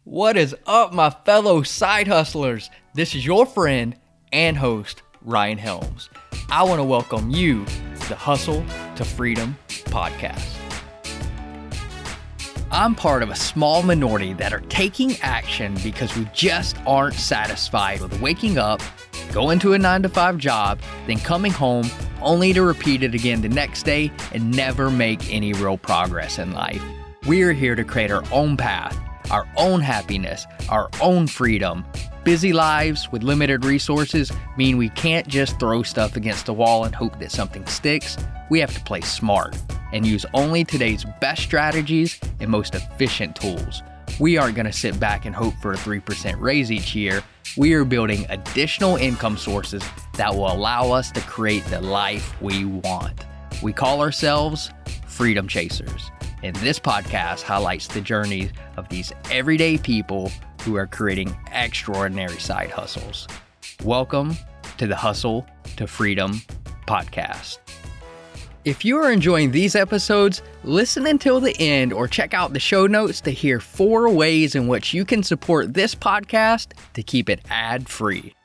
What is up, my fellow side hustlers? This is your friend and host, Ryan Helms. I want to welcome you to the Hustle to Freedom podcast. I'm part of a small minority that are taking action because we just aren't satisfied with waking up, going to a 9-to-5 job, then coming home only to repeat it again the next day and never make any real progress in life. We're here to create our own path, our own happiness, our own freedom. Busy lives with limited resources mean we can't just throw stuff against the wall and hope that something sticks. We have to play smart and use only today's best strategies and most efficient tools. We aren't going to sit back and hope for a 3% raise each year. We are building additional income sources that will allow us to create the life we want. We call ourselves Freedom Chasers. And this podcast highlights the journeys of these everyday people who are creating extraordinary side hustles. Welcome to the Hustle to Freedom podcast. If you are enjoying these episodes, listen until the end or check out the show notes to hear 4 ways in which you can support this podcast to keep it ad-free.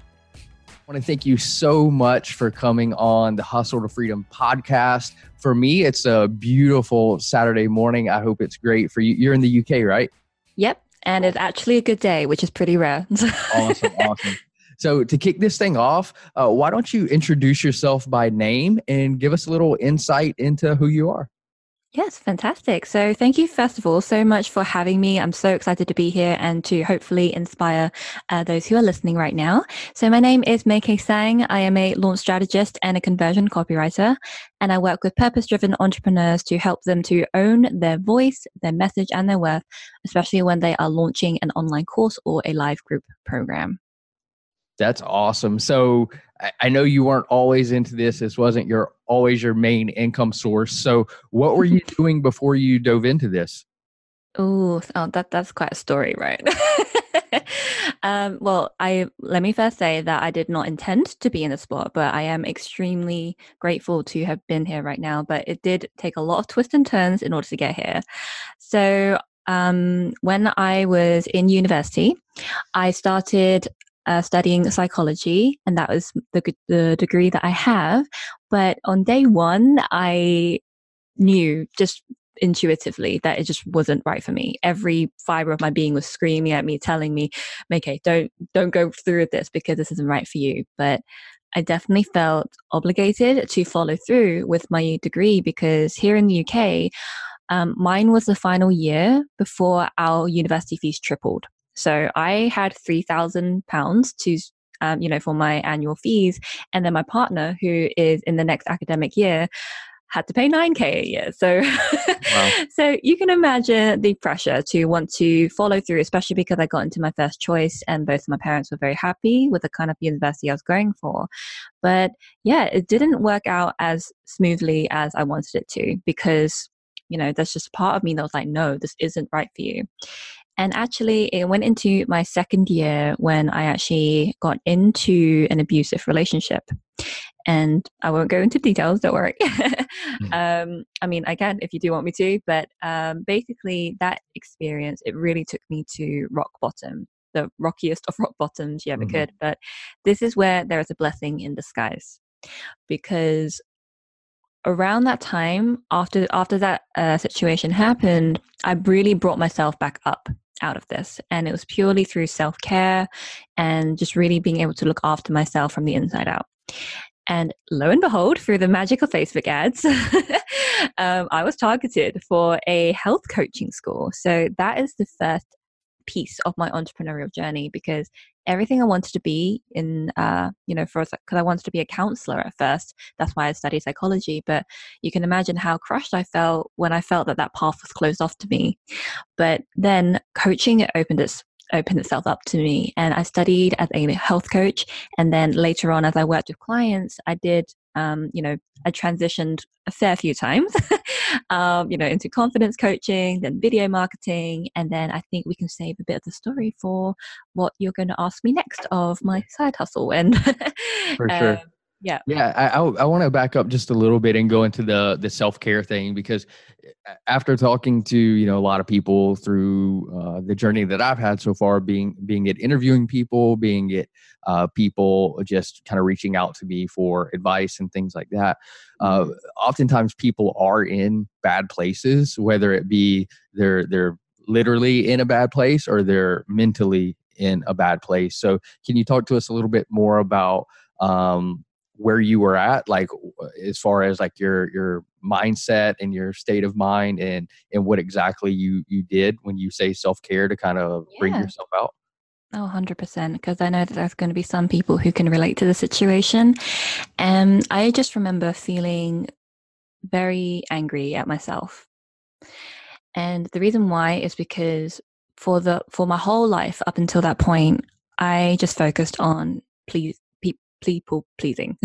I want to thank you so much for coming on the Hustle to Freedom podcast. For me, it's a beautiful Saturday morning. I hope it's great for you. You're in the UK, right? Yep. And it's actually a good day, which is pretty rare. Awesome. So to kick this thing off, why don't you introduce yourself by name and give us a little insight into who you are? Yes, fantastic. So thank you, first of all, so much for having me. I'm so excited to be here and to hopefully inspire those who are listening right now. So my name is Mei Kay Sang. I am a launch strategist and a conversion copywriter, and I work with purpose-driven entrepreneurs to help them to own their voice, their message, and their worth, especially when they are launching an online course or a live group program. That's awesome. So I know you weren't always into this. This wasn't always your main income source. So what were you doing before you dove into this? That's quite a story, right? Let me first say that I did not intend to be in the spot, but I am extremely grateful to have been here right now. But it did take a lot of twists and turns in order to get here. So when I was in university, I started studying psychology, and that was the degree that I have. But on day one, I knew just intuitively that it just wasn't right for me. Every fiber of my being was screaming at me, telling me, "Okay, don't go through with this because this isn't right for you." But I definitely felt obligated to follow through with my degree because here in the UK, mine was the final year before our university fees tripled. So I had £3,000 to, for my annual fees. And then my partner, who is in the next academic year, had to pay $9,000 a year. So, Wow. So you can imagine the pressure to want to follow through, especially because I got into my first choice and both of my parents were very happy with the kind of university I was going for. But yeah, it didn't work out as smoothly as I wanted it to because, there's just a part of me that was like, no, this isn't right for you. And actually, it went into my second year when I actually got into an abusive relationship. And I won't go into details, don't worry. I can if you do want me to, but basically that experience, it really took me to rock bottom, the rockiest of rock bottoms you ever could. But this is where there is a blessing in disguise, because around that time, after that situation happened, I really brought myself back up out of this. And it was purely through self-care and just really being able to look after myself from the inside out. And lo and behold, through the magic of Facebook ads, I was targeted for a health coaching school. So that is the first piece of my entrepreneurial journey, because everything I wanted to be in, because I wanted to be a counselor at first. That's why I studied psychology. But you can imagine how crushed I felt when I felt that path was closed off to me. But then coaching opened itself up to me, and I studied as a health coach. And then later on, as I worked with clients, I did, I transitioned a fair few times, into confidence coaching, then video marketing. And then I think we can save a bit of the story for what you're going to ask me next of my side hustle. And For sure. Yeah. Yeah, I want to back up just a little bit and go into the self-care thing, because after talking to, a lot of people through the journey that I've had so far, being it interviewing people, being it people just kind of reaching out to me for advice and things like that. Uh, Mm. Oftentimes people are in bad places, whether it be they're literally in a bad place or they're mentally in a bad place. So can you talk to us a little bit more about where you were at, like as far as like your mindset and your state of mind, and what exactly you did when you say self-care to kind of bring Yeah. yourself out? Oh, 100%. Because I know that there's going to be some people who can relate to the situation. And I just remember feeling very angry at myself. And the reason why is because for my whole life up until that point, I just focused on people pleasing.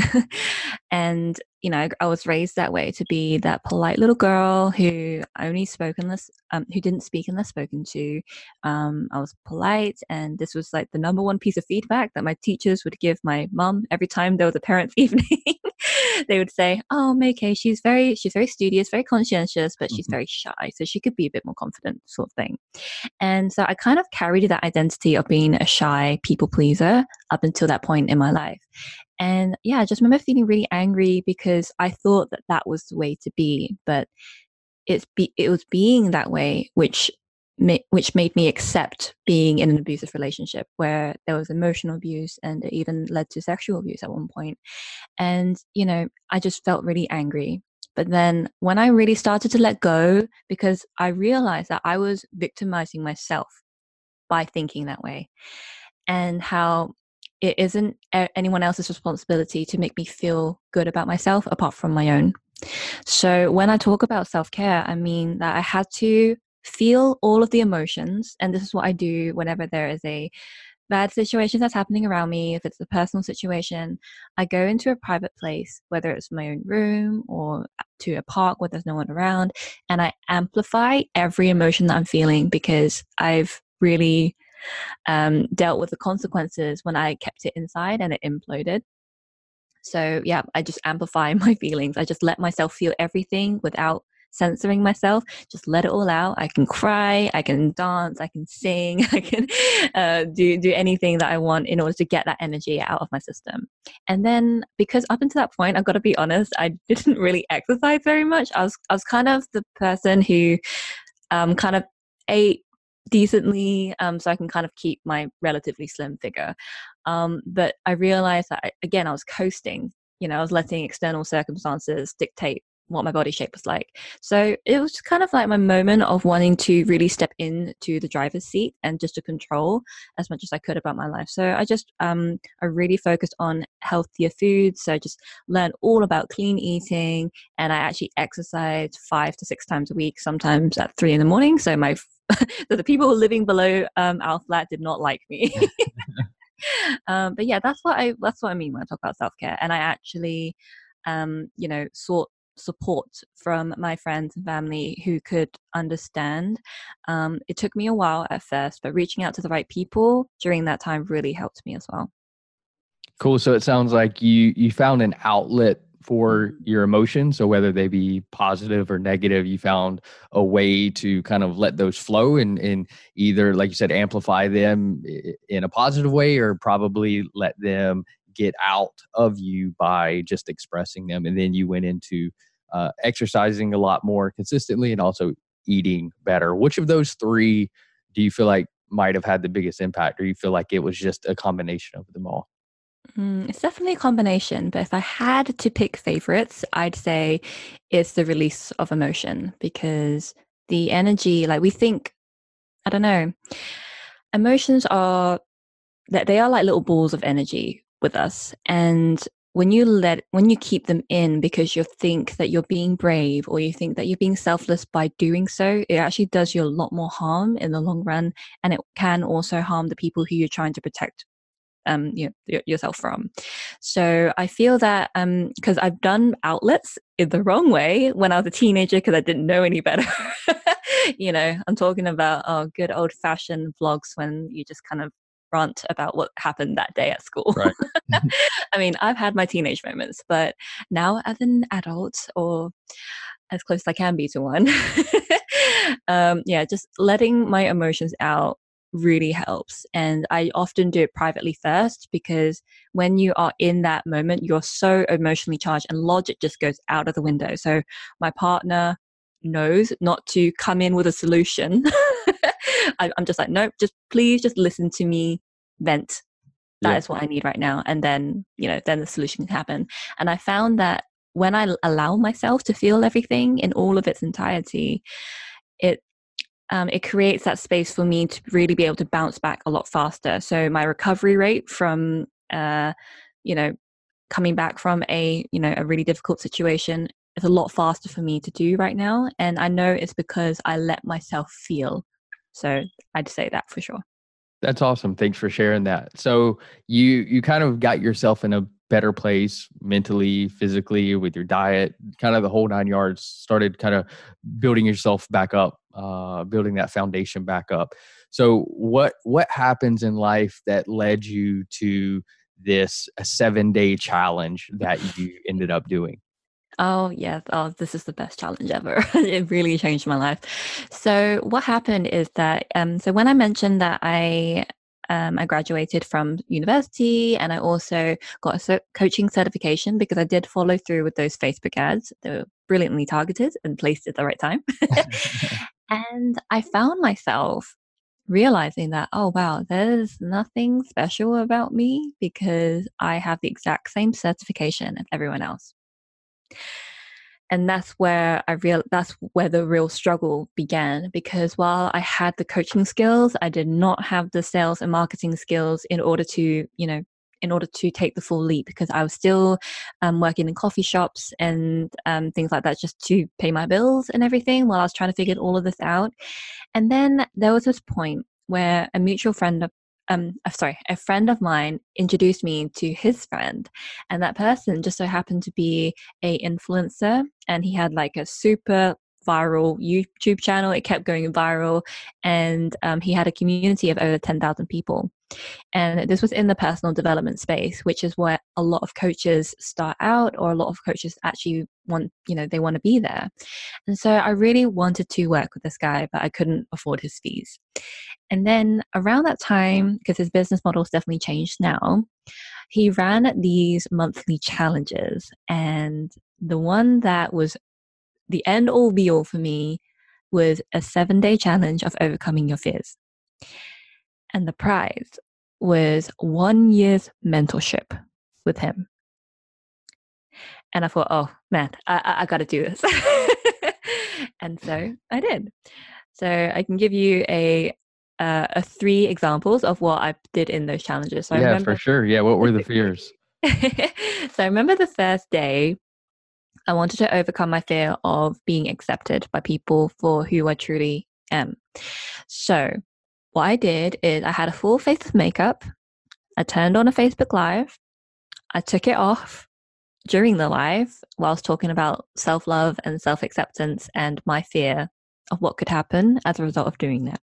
And I was raised that way, to be that polite little girl who only spoke unless who didn't speak unless spoken to. I was polite, and this was like the number one piece of feedback that my teachers would give my mum every time there was a parents' evening. They would say, "Oh, May she's very studious, very conscientious, but she's Mhm. very shy, so she could be a bit more confident," sort of thing. And so I kind of carried that identity of being a shy people pleaser up until that point in my life. And yeah, I just remember feeling really angry because I thought that that was the way to be, but it was being that way which made me accept being in an abusive relationship where there was emotional abuse, and it even led to sexual abuse at one point. And I just felt really angry. But then when I really started to let go, because I realized that I was victimizing myself by thinking that way, and how it isn't anyone else's responsibility to make me feel good about myself apart from my own. So when I talk about self-care, I mean that I had to feel all of the emotions. And this is what I do whenever there is a bad situation that's happening around me. If it's a personal situation, I go into a private place, whether it's my own room or to a park where there's no one around, and I amplify every emotion that I'm feeling, because I've really dealt with the consequences when I kept it inside and it imploded. So yeah, I just amplify my feelings. I just let myself feel everything without censoring myself. Just let it all out. I can cry, I can dance, I can sing, I can do anything that I want in order to get that energy out of my system. And then, because up until that point, I've got to be honest, I didn't really exercise very much. I was kind of the person who kind of ate decently, so I can kind of keep my relatively slim figure. But I realized that again, I was coasting. I was letting external circumstances dictate what my body shape was like. So it was kind of like my moment of wanting to really step into the driver's seat and just to control as much as I could about my life. So I really focused on healthier foods. So I just learned all about clean eating, and I actually exercised 5 to 6 times a week, sometimes at 3 in the morning. So so the people living below our flat did not like me. But yeah, that's what I mean when I talk about self-care. And I actually sought support from my friends and family who could understand. It took me a while at first, but reaching out to the right people during that time really helped me as well. Cool. So it sounds like you found an outlet for Mm. your emotions. So whether they be positive or negative, you found a way to kind of let those flow, and either, like you said, amplify them in a positive way, or probably let them get out of you by just expressing them. And then you went into exercising a lot more consistently and also eating better. Which of those three do you feel like might have had the biggest impact, or you feel like it was just a combination of them all? It's definitely a combination, but if I had to pick favorites, I'd say it's the release of emotion, because the energy, like we think, I don't know, emotions are that they are like little balls of energy with us. And when you keep them in because you think that you're being brave, or you think that you're being selfless by doing so, it actually does you a lot more harm in the long run. And it can also harm the people who you're trying to protect yourself from. So I feel that because I've done outlets in the wrong way when I was a teenager, because I didn't know any better. I'm talking about good old fashioned vlogs when you just kind of rant about what happened that day at school. Right. I mean, I've had my teenage moments, but now as an adult, or as close as I can be to one, yeah, just letting my emotions out really helps. And I often do it privately first, because when you are in that moment, you're so emotionally charged and logic just goes out of the window. So my partner knows not to come in with a solution. I'm just like, nope, just please just listen to me vent. That Yeah. is what I need right now. And then, then the solution can happen. And I found that when I allow myself to feel everything in all of its entirety, it creates that space for me to really be able to bounce back a lot faster. So my recovery rate from, coming back from a really difficult situation is a lot faster for me to do right now. And I know it's because I let myself feel. So I'd say that for sure. That's awesome. Thanks for sharing that. So you kind of got yourself in a better place mentally, physically, with your diet, kind of the whole 9 yards, started kind of building yourself back up, building that foundation back up. So what happens in life that led you to this a 7-day challenge that you ended up doing? Oh, yes. Oh, this is the best challenge ever. It really changed my life. So what happened is that, so when I mentioned that I graduated from university, and I also got a coaching certification because I did follow through with those Facebook ads. They were brilliantly targeted and placed at the right time. And I found myself realizing that, oh, wow, there's nothing special about me because I have the exact same certification as everyone else. And that's where that's where the real struggle began, because while I had the coaching skills, I did not have the sales and marketing skills in order to take the full leap, because I was still working in coffee shops and things like that just to pay my bills and everything while I was trying to figure all of this out. And then there was this point where a friend of mine introduced me to his friend, and that person just so happened to be a influencer, and he had like a super viral YouTube channel. It kept going viral, and he had a community of over 10,000 people. And this was in the personal development space, which is where a lot of coaches start out, or a lot of coaches actually they want to be there. And so I really wanted to work with this guy, but I couldn't afford his fees. And then around that time, because his business model's definitely changed now, he ran these monthly challenges. And the one that was the end all be all for me was a 7-day challenge of overcoming your fears. And the prize was 1 year's mentorship with him. And I thought, oh man, I got to do this. And so I did. So I can give you a 3 examples of what I did in those challenges. So Yeah, for sure. Yeah. What were the fears? So I remember the first day, I wanted to overcome my fear of being accepted by people for who I truly am. So what I did is I had a full face of makeup. I turned on a Facebook Live. I took it off during the live whilst talking about self-love and self-acceptance and my fear of what could happen as a result of doing that.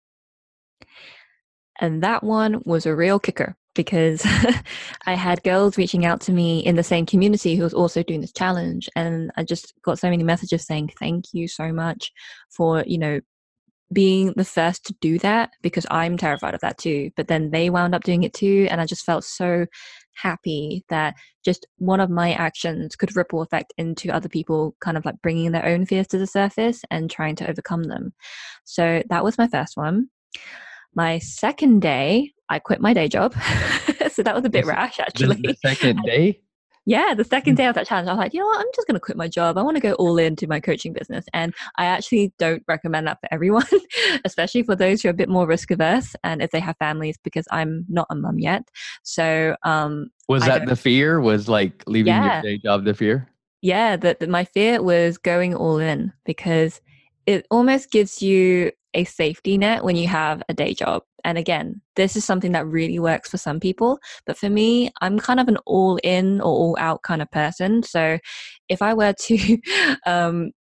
And that one was a real kicker, because I had girls reaching out to me in the same community who was also doing this challenge. And I just got so many messages saying, thank you so much for, being the first to do that, because I'm terrified of that too. But then they wound up doing it too. And I just felt so happy that just one of my actions could ripple effect into other people, kind of like bringing their own fears to the surface and trying to overcome them. So that was my first one. My second day, I quit my day job. So that was a bit rash, actually. The second day? Yeah, the second day of that challenge, I was like, you know what, I'm just going to quit my job. I want to go all into my coaching business. And I actually don't recommend that for everyone, especially for those who are a bit more risk averse and if they have families, because I'm not a mum yet. So was that the fear? Was like leaving your day job the fear? Yeah, my fear was going all in, because it almost gives you a safety net when you have a day job. And again, this is something that really works for some people. But for me, I'm kind of an all in or all out kind of person. So if I were to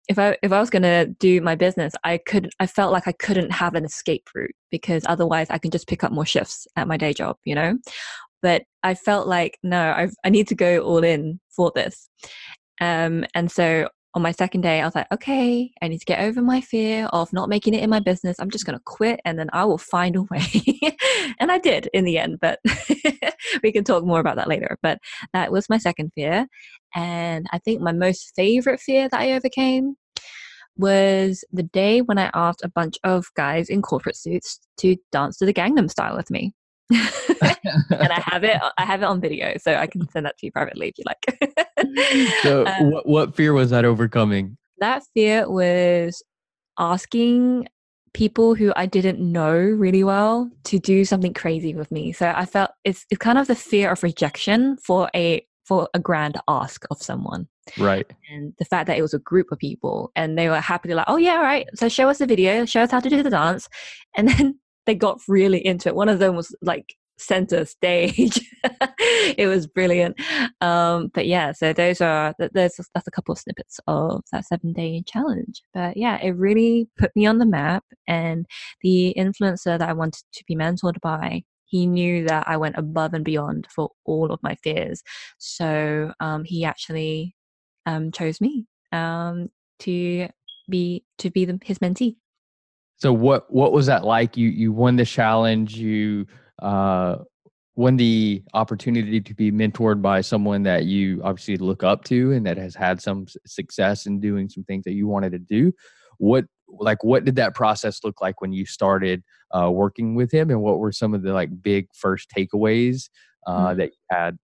if I was gonna do my business, I felt like I couldn't have an escape route because otherwise I can just pick up more shifts at my day job, you know? But I felt like no, I need to go all in for this. And so on my second day, I was like, okay, I need to get over my fear of not making it in my business. I'm just going to quit and then I will find a way. And I did in the end, but we can talk more about that later. But that was my second fear. And I think my most favorite fear that I overcame was the day when I asked a bunch of guys in corporate suits to dance to the Gangnam Style with me. And I have it on video, so I can send that to you privately if you like. So what fear was that overcoming? That fear was asking people who I didn't know really well to do something crazy with me. So I felt it's kind of the fear of rejection for a grand ask of someone. Right. And the fact that it was a group of people and they were happily like, oh yeah, all right, so show us the video, show us how to do the dance. And then they got really into it. One of them was like center stage. It was brilliant. But yeah, so that's a couple of snippets of that 7-day challenge. But yeah, it really put me on the map, and the influencer that I wanted to be mentored by, he knew that I went above and beyond for all of my fears. So he actually chose me to be his mentee. So what was that like? You won the challenge. You won the opportunity to be mentored by someone that you obviously look up to and that has had some success in doing some things that you wanted to do. What did that process look like when you started working with him, and what were some of the like big first takeaways that you had?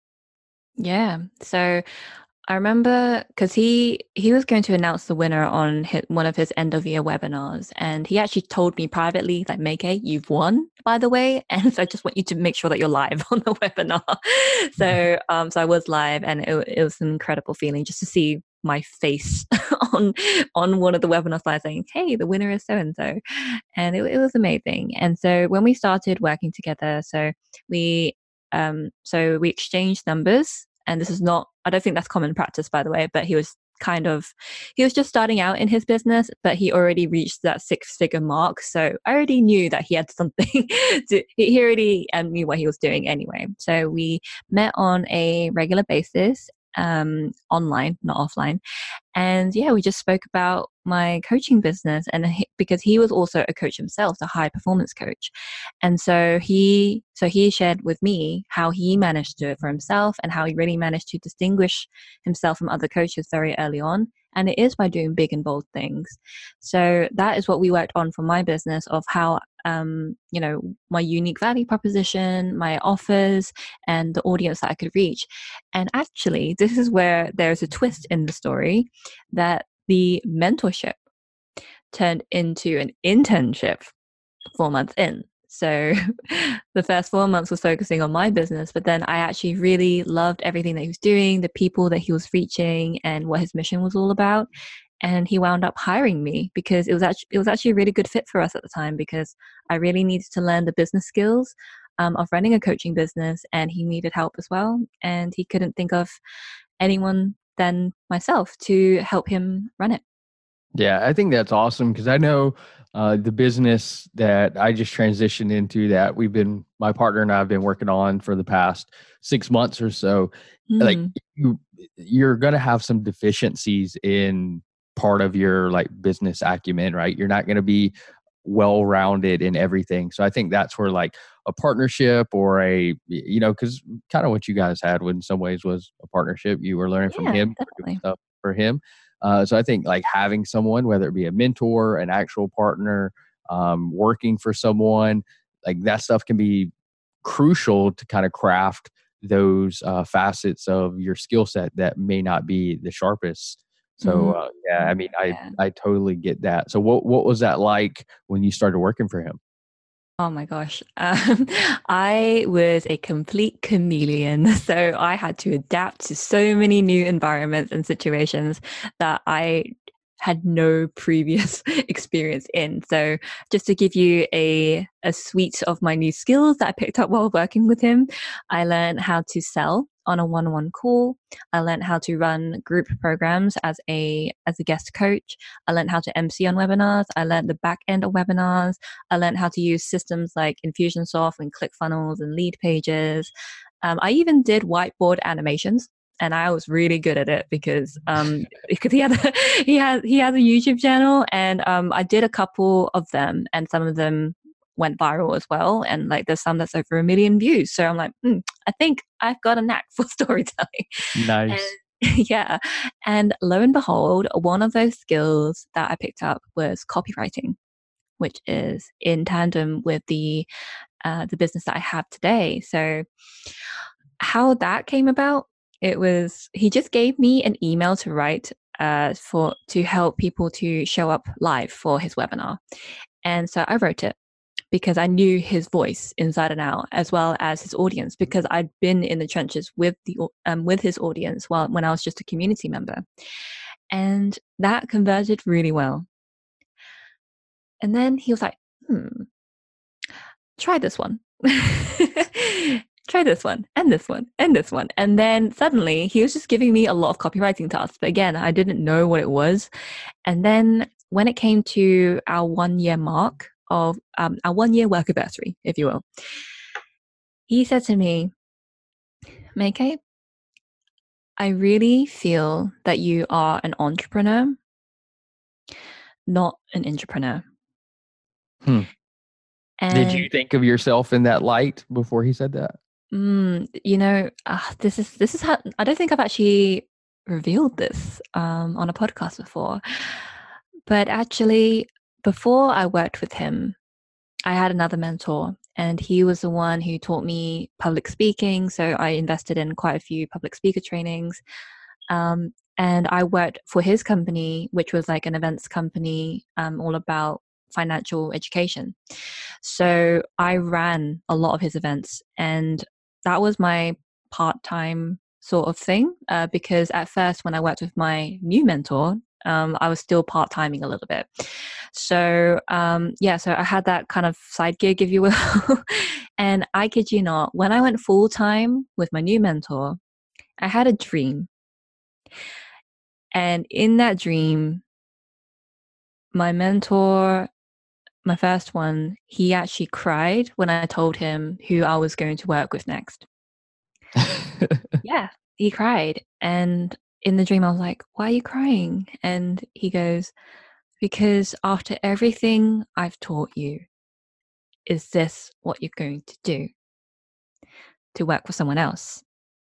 Yeah. So I remember because he was going to announce the winner on one of his end of year webinars, and he actually told me privately, like, Meike, you've won, by the way, and so I just want you to make sure that you're live on the webinar. So so I was live, and it was an incredible feeling just to see my face on one of the webinar slides saying, hey, the winner is so and so, and it was amazing. And so when we started working together, so we exchanged numbers. And this is not, I don't think that's common practice, by the way, but he was just starting out in his business, but he already reached that 6-figure mark. So I already knew that he had something he already knew what he was doing anyway. So we met on a regular basis, online, not offline. And yeah, we just spoke about my coaching business, and because he was also a coach himself, a high performance coach. And so he shared with me how he managed to do it for himself and how he really managed to distinguish himself from other coaches very early on. And it is by doing big and bold things. So that is what we worked on for my business, of how, my unique value proposition, my offers, and the audience that I could reach. And actually, this is where there's a twist in the story, that the mentorship turned into an internship 4 months in. So the first 4 months was focusing on my business, but then I actually really loved everything that he was doing, the people that he was reaching, and what his mission was all about. And he wound up hiring me because it was actually a really good fit for us at the time, because I really needed to learn the business skills of running a coaching business, and he needed help as well. And he couldn't think of anyone than myself to help him run it. Yeah, I think that's awesome, because I know the business that I just transitioned into, that my partner and I have been working on for the past 6 months or so. Like you're going to have some deficiencies in part of your like business acumen, right? You're not going to be well-rounded in everything. So I think that's where like a partnership or because kind of what you guys had in some ways was a partnership. You were learning from him, doing stuff for him. So I think like having someone, whether it be a mentor, an actual partner, working for someone, like that stuff can be crucial to kind of craft those facets of your skill set that may not be the sharpest. So I mean, I totally get that. So what was that like when you started working for him? Oh my gosh. I was a complete chameleon. So I had to adapt to so many new environments and situations that I had no previous experience in. So just to give you a suite of my new skills that I picked up while working with him, I learned how to sell on a one-on-one call. I learned how to run group programs as a guest coach. I learned how to MC on webinars. I learned the back end of webinars. I learned how to use systems like Infusionsoft and ClickFunnels and Leadpages. I even did whiteboard animations, and I was really good at it because he had he has a YouTube channel, and I did a couple of them, and some of them went viral as well. And like there's some that's over 1 million views. So I'm like, I think I've got a knack for storytelling. Nice. And, yeah. And lo and behold, one of those skills that I picked up was copywriting, which is in tandem with the business that I have today. So how that came about, it was he just gave me an email to write to help people to show up live for his webinar. And so I wrote it because I knew his voice inside and out, as well as his audience, because I'd been in the trenches with his audience when I was just a community member. And that converted really well. And then he was like, try this one. Try this one and this one and this one. And then suddenly he was just giving me a lot of copywriting tasks. But again, I didn't know what it was. And then when it came to our 1 year mark of our 1 year work anniversary, if you will, he said to me, Meike, I really feel that you are an entrepreneur, not an intrapreneur. And did you think of yourself in that light before he said that? This is how I don't think I've actually revealed this on a podcast before. But actually, before I worked with him, I had another mentor, and he was the one who taught me public speaking. So I invested in quite a few public speaker trainings. And I worked for his company, which was like an events company, all about financial education. So I ran a lot of his events, and that was my part-time sort of thing, because at first when I worked with my new mentor, I was still part-timing a little bit. So so I had that kind of side gig, if you will. And I kid you not, when I went full-time with my new mentor, I had a dream. And in that dream, my mentor, my first one, he actually cried when I told him who I was going to work with next. Yeah, he cried. And in the dream, I was like, why are you crying? And he goes, because after everything I've taught you, is this what you're going to do? To work for someone else?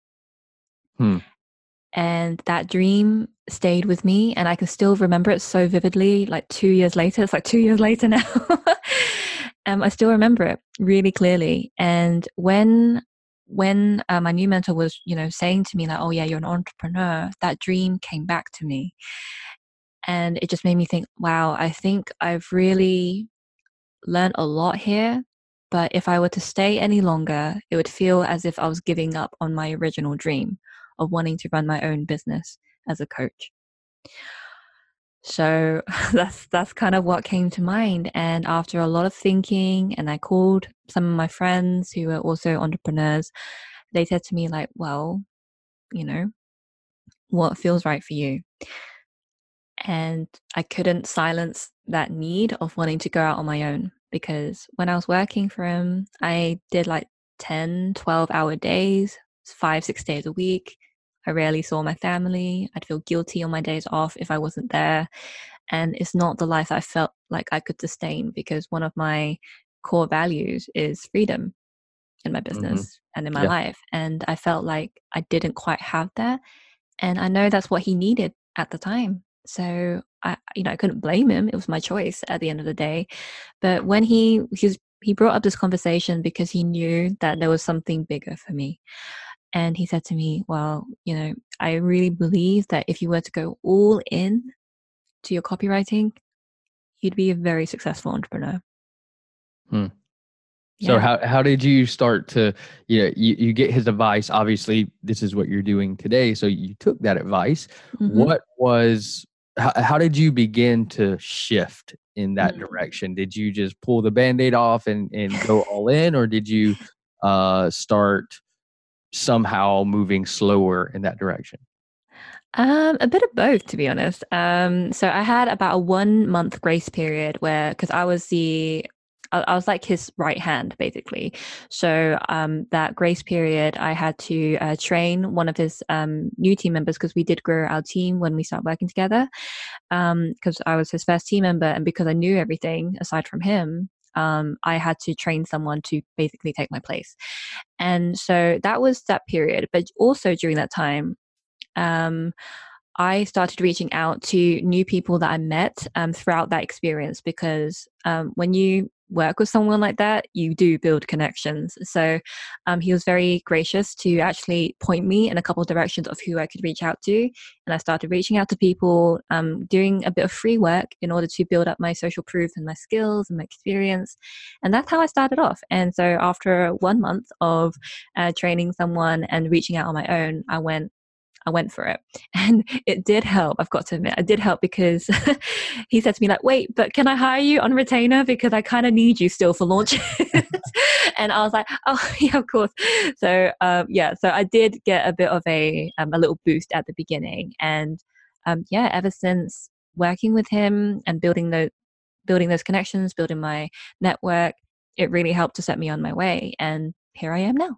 And that dream stayed with me, and I can still remember it so vividly, like 2 years later. It's like 2 years later now. I still remember it really clearly. And when my new mentor was, saying to me like, oh yeah, you're an entrepreneur, that dream came back to me. And it just made me think, wow, I think I've really learned a lot here. But if I were to stay any longer, it would feel as if I was giving up on my original dream of wanting to run my own business as a coach. So that's kind of what came to mind. And after a lot of thinking, and I called some of my friends who are also entrepreneurs, they said to me like, well, what feels right for you? And I couldn't silence that need of wanting to go out on my own, because when I was working for him, I did like 10, 12-hour days, 5-6 days a week. I rarely saw my family. I'd feel guilty on my days off if I wasn't there. And it's not the life I felt like I could sustain, because one of my core values is freedom in my business and in my life. And I felt like I didn't quite have that. And I know that's what he needed at the time. So I couldn't blame him. It was my choice at the end of the day. But when he brought up this conversation because he knew that there was something bigger for me. And he said to me, well, I really believe that if you were to go all in to your copywriting, you'd be a very successful entrepreneur. So how did you start to, you get his advice? Obviously, this is what you're doing today. So you took that advice. How did you begin to shift in that direction? Did you just pull the Band-Aid off and go all in, or did you start somehow moving slower in that direction? A bit of both, to be honest. So I had about a 1 month grace period where, because I was like his right hand, basically. So that grace period, I had to train one of his new team members because we did grow our team when we started working together. Because I was his first team member, and because I knew everything aside from him, I had to train someone to basically take my place. And so that was that period. But also during that time, um, I started reaching out to new people that I met throughout that experience because when you work with someone like that, you do build connections. So he was very gracious to actually point me in a couple of directions of who I could reach out to. And I started reaching out to people, doing a bit of free work in order to build up my social proof and my skills and my experience. And that's how I started off. And so after 1 month of training someone and reaching out on my own, I went for it. And it did help. I've got to admit, it did help because he said to me, like, wait, but can I hire you on retainer? Because I kind of need you still for launches. And I was like, oh, yeah, of course. So, so I did get a bit of a little boost at the beginning. And ever since working with him and building those connections, building my network, it really helped to set me on my way. And here I am now.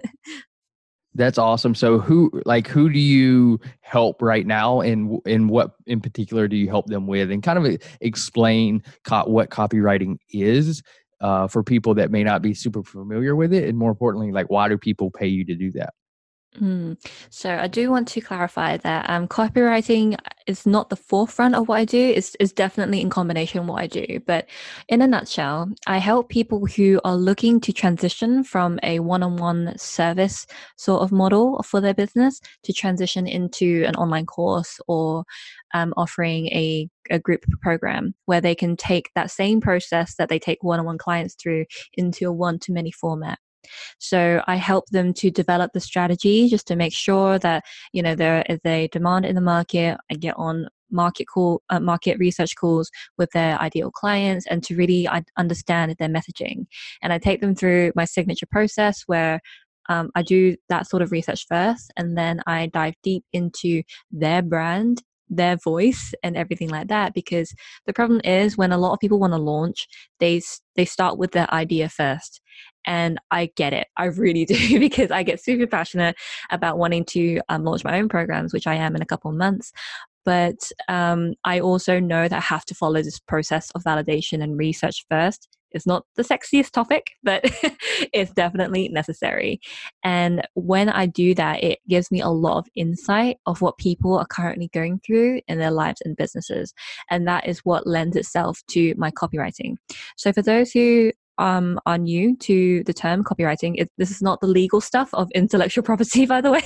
That's awesome. So who do you help right now, and what in particular do you help them with? And kind of explain what copywriting is for people that may not be super familiar with it, and more importantly, like, why do people pay you to do that? Mm. So I do want to clarify that copywriting is not the forefront of what I do. It's definitely in combination what I do. But in a nutshell, I help people who are looking to transition from a one-on-one service sort of model for their business to transition into an online course or offering a group program where they can take that same process that they take one-on-one clients through into a one-to-many format. So I help them to develop the strategy just to make sure that, there is a demand in the market. I get on market research calls with their ideal clients and to really understand their messaging. And I take them through my signature process where I do that sort of research first, and then I dive deep into their brand, their voice, and everything like that. Because the problem is when a lot of people want to launch, they start with their idea first. And I get it. I really do, because I get super passionate about wanting to launch my own programs, which I am in a couple of months. But I also know that I have to follow this process of validation and research first. It's not the sexiest topic, but it's definitely necessary. And when I do that, it gives me a lot of insight of what people are currently going through in their lives and businesses. And that is what lends itself to my copywriting. So for those who are new to the term copywriting, this is not the legal stuff of intellectual property, by the way.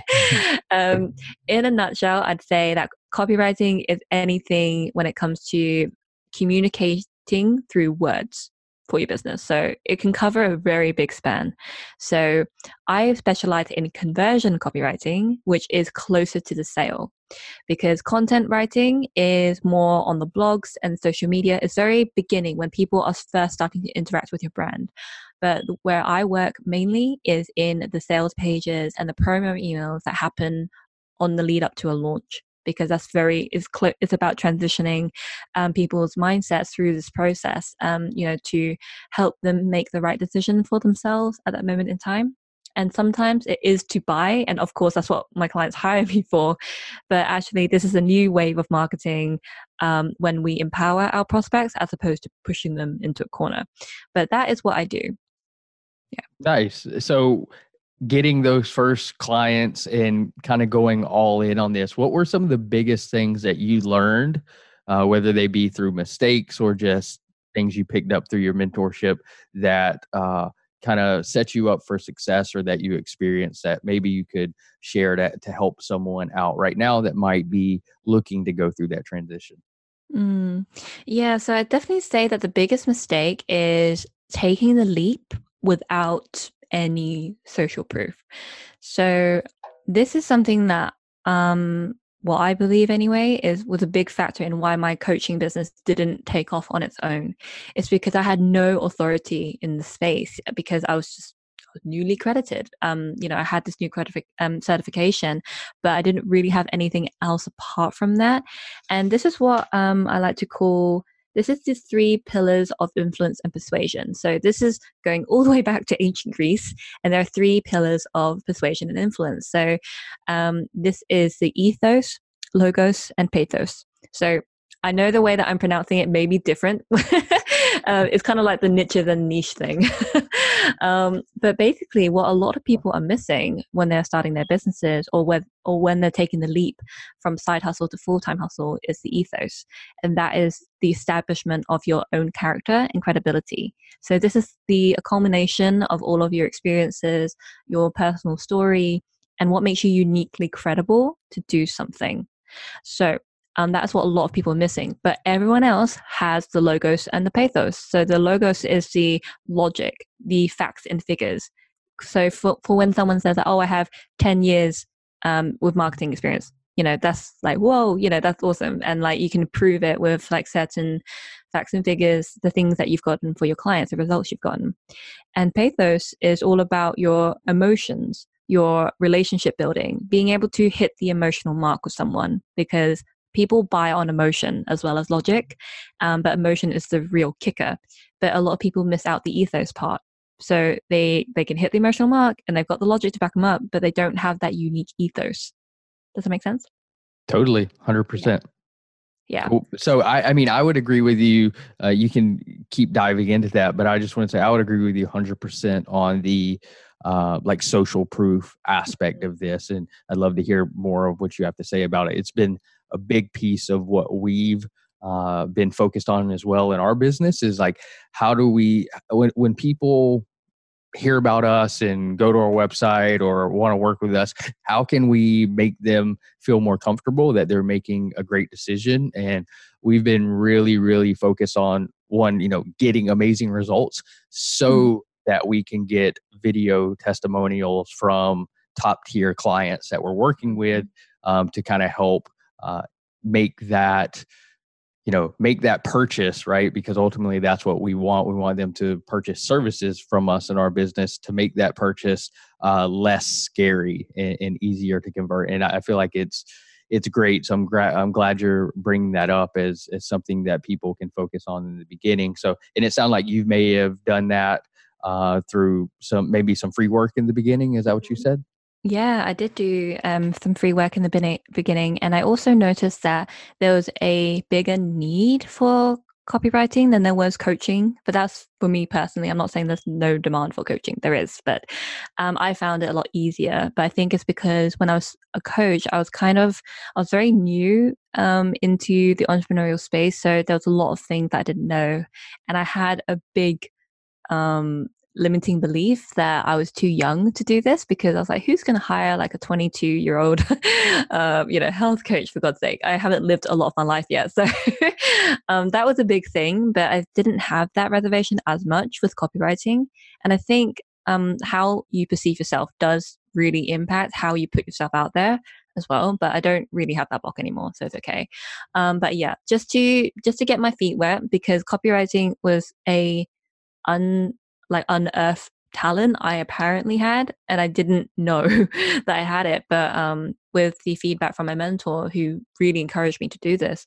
In a nutshell, I'd say that copywriting is anything when it comes to communicating through words for your business. So it can cover a very big span. So I specialize in conversion copywriting, which is closer to the sale, because content writing is more on the blogs and social media. It's very beginning when people are first starting to interact with your brand. But where I work mainly is in the sales pages and the promo emails that happen on the lead up to a launch, because that's it's about transitioning people's mindsets through this process, to help them make the right decision for themselves at that moment in time. And sometimes it is to buy. And of course, that's what my clients hire me for. But actually, this is a new wave of marketing when we empower our prospects as opposed to pushing them into a corner. But that is what I do. Yeah. Nice. So getting those first clients and kind of going all in on this, what were some of the biggest things that you learned, whether they be through mistakes or just things you picked up through your mentorship that kind of set you up for success, or that you experienced that maybe you could share to help someone out right now that might be looking to go through that transition? Yeah, so I'd definitely say that the biggest mistake is taking the leap without any social proof. So this is something that what I believe anyway was a big factor in why my coaching business didn't take off on its own. It's because I had no authority in the space, because was newly credited. I had this new certification, but I didn't really have anything else apart from that. And this is what I like to call, this is the three pillars of influence and persuasion. So this is going all the way back to ancient Greece, and there are three pillars of persuasion and influence. So this is the ethos, logos, and pathos. So I know the way that I'm pronouncing it may be different. It's kind of like the niche of the niche thing. But basically, what a lot of people are missing when they're starting their businesses, or when they're taking the leap from side hustle to full-time hustle, is the ethos. And that is the establishment of your own character and credibility. So this is the culmination of all of your experiences, your personal story, and what makes you uniquely credible to do something. So that's what a lot of people are missing. But everyone else has the logos and the pathos. So the logos is the logic, the facts and figures. So for when someone says that, oh, I have 10 years with marketing experience, that's like, whoa, that's awesome. And like, you can prove it with like certain facts and figures, the things that you've gotten for your clients, the results you've gotten. And pathos is all about your emotions, your relationship building, being able to hit the emotional mark with someone, because people buy on emotion as well as logic, but emotion is the real kicker. But a lot of people miss out the ethos part. So they can hit the emotional mark and they've got the logic to back them up, but they don't have that unique ethos. Does that make sense? Totally, 100%. Yeah. Cool. So I mean, I would agree with you. You can keep diving into that, but I just want to say I would agree with you 100% on the like social proof aspect of this, and I'd love to hear more of what you have to say about it. It's been a big piece of what we've been focused on as well in our business. Is like, how do we, when people hear about us and go to our website or want to work with us, how can we make them feel more comfortable that they're making a great decision? And we've been really, really focused on one, getting amazing results so that we can get video testimonials from top tier clients that we're working with to kind of help make that purchase, right? Because ultimately that's what we want. We want them to purchase services from us in our business to make that purchase less scary and easier to convert. And I feel like it's great. So I'm glad you're bringing that up as something that people can focus on in the beginning. So, and it sounded like you may have done that through maybe some free work in the beginning. Is that what you said? Yeah, I did do some free work in the beginning. And I also noticed that there was a bigger need for copywriting than there was coaching. But that's for me personally. I'm not saying there's no demand for coaching. There is. But I found it a lot easier. But I think it's because when I was a coach, I was very new into the entrepreneurial space. So there was a lot of things that I didn't know. And I had a big limiting belief that I was too young to do this, because I was like, who's going to hire like a 22-year-old, health coach, for God's sake? I haven't lived a lot of my life yet. So that was a big thing, but I didn't have that reservation as much with copywriting. And I think how you perceive yourself does really impact how you put yourself out there as well. But I don't really have that block anymore, so it's okay. But yeah, just to get my feet wet, because copywriting was a unearthed talent I apparently had, and I didn't know that I had it. But with the feedback from my mentor, who really encouraged me to do this,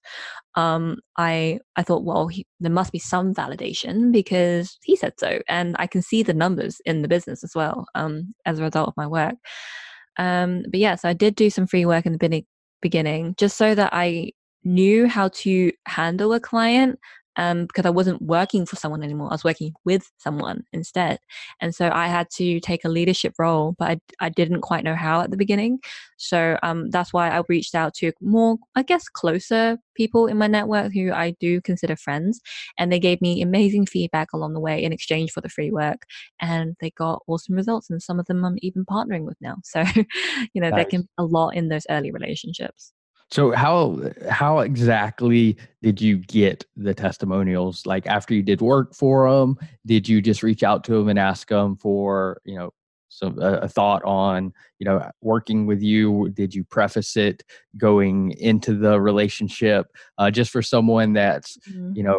I thought, well, there must be some validation because he said so, and I can see the numbers in the business as well as a result of my work. But yeah, so I did do some free work in the beginning, just so that I knew how to handle a client, because I wasn't working for someone anymore. I was working with someone instead. And so I had to take a leadership role, but I didn't quite know how at the beginning. So that's why I reached out to more, I guess, closer people in my network who I do consider friends. And they gave me amazing feedback along the way in exchange for the free work. And they got awesome results. And some of them I'm even partnering with now. So, there can be a lot in those early relationships. So how exactly did you get the testimonials? Like, after you did work for them, did you just reach out to them and ask them for, some a thought on, working with you? Did you preface it going into the relationship? Just for someone that's,